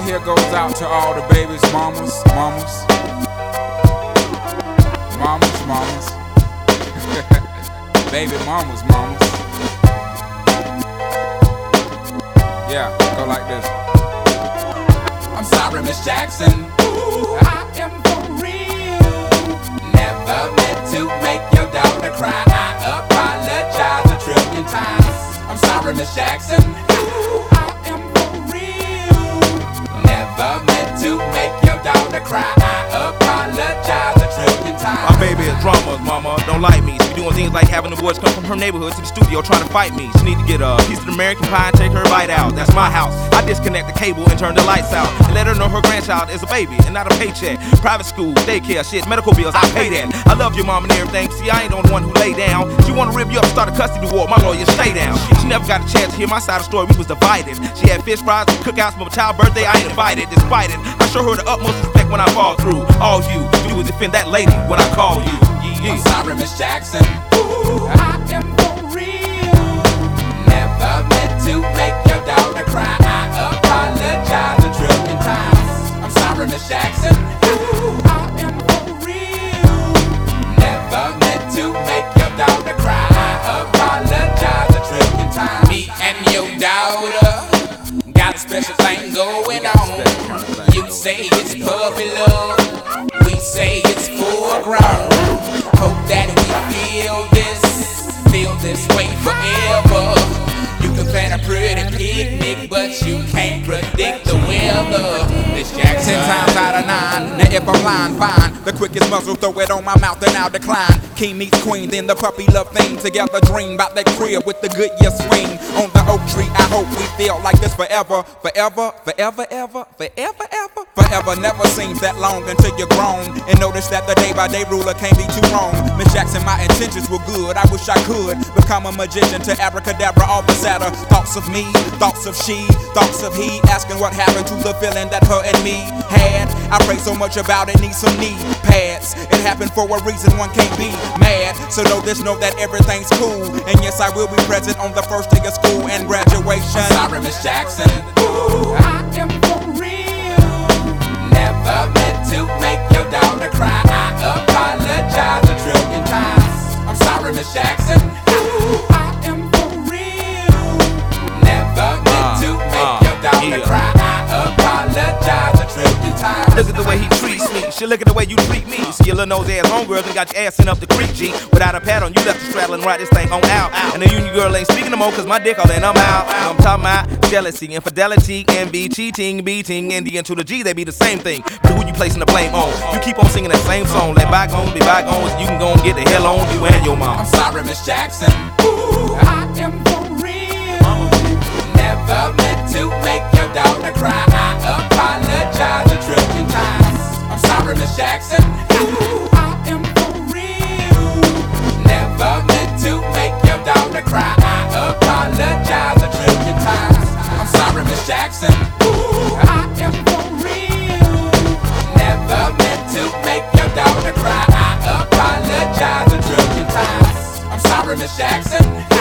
here goes out to all the babies, mamas. Baby mamas. Yeah, go like this. I'm sorry, Miss Jackson. Ooh, I am for real. Never meant to make your daughter cry. I apologize a trillion times. I'm sorry, Miss Jackson. Ooh, I am for real. Never meant to make your daughter cry. I apologize a trillion times. My baby is drama, mama, don't like me. She doing things like having the boys come from her neighborhood to the studio trying to fight me. She need to get a piece of the American pie and take her bite out. That's my house. I disconnect the cable and turn the lights out and let her know her grandchild is a baby and not a paycheck. Private school, daycare, shit, medical bills, I pay that. I love your mom and everything. See, I ain't the only one who lay down. She wanna rip you up, start a custody war. My lawyer, stay down. She never got a chance to hear my side of the story. We was divided. She had fish fries and cookouts for my child's birthday. I ain't invited. Despite it, I show her the utmost respect when I fall through. All you do is defend that lady when I call you. I'm sorry, Miss Jackson. Ooh, I am for real. Never meant to make your daughter cry. I apologize a trillion times. I'm sorry, Miss Jackson. Ooh, I am for real. Never meant to make your daughter cry. I apologize a trillion times. Me and your daughter got a special thing going on. You say it's puppy love. We say it's full grown. Hope that we feel this way forever. You can plan a pretty picnic, but you can't predict the weather. Miss Jackson. 10 times out of 9. Now if I'm lying, fine. The quickest muzzle, throw it on my mouth and I'll decline. King meets queen, then the puppy love thing. Together dream about that crib with the good year swing. On the oak tree, I hope we feel like this forever. Forever never seems that long until you're grown. And notice that the day by day ruler can't be too wrong. Miss Jackson, my intentions were good. I wish I could become a magician to abracadabra all the sadder. Thoughts of me, thoughts of she, thoughts of he. Asking what happened to the feeling that her and me had. I pray so much about it, need some knee pads. It happened for a reason, one can't be mad. So know this, know that everything's cool. And yes, I will be present on the first day of school and graduation. I'm sorry, Miss Jackson. Ooh, I am for real. Never meant to make your daughter cry. I apologize a trillion times. I'm sorry, Miss Jackson. Ooh, I am for real. Never meant to make your daughter cry. I apologize a trillion times. Look at the way he treats me. She look at the way you treat me. See your little nose ass homegirl and got your ass sent up the creek, G. Without a pad on, you left the straddle and ride this thing on out. And the union girl ain't speaking no more cause my dick all in, I'm out. I'm talking about jealousy, infidelity, envy, cheating, beating, and the N to the G, they be the same thing. But who you placing the blame on? You keep on singing that same song. Let bygones be bygones. You can go and get the hell on you and your mom. I'm sorry, Miss Jackson. Ooh, I am for real. Never meant to make your daughter cry. I apologize a trillion times. I'm sorry, Miss Jackson. Ooh, I am for real. Never meant to make your daughter cry. I apologize a trillion times. I'm sorry, Miss Jackson. Ooh, I am for real. Never meant to make your daughter cry. I apologize a trillion times. I'm sorry, Miss Jackson.